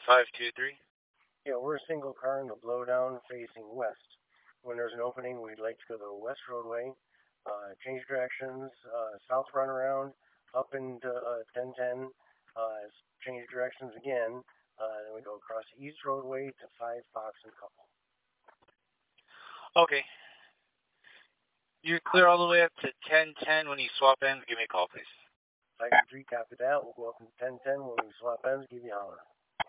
523. Yeah, we're a single car in the blowdown facing west. When there's an opening, we'd like to go to the west roadway, change directions, south runaround, up into 1010, change directions again. Then we go across the east roadway to 5 Fox and Couple. Okay. You're clear all the way up to 1010. When you swap ends, give me a call, please. 523, copy that. We'll go up to 1010. When we swap ends, give you a holler.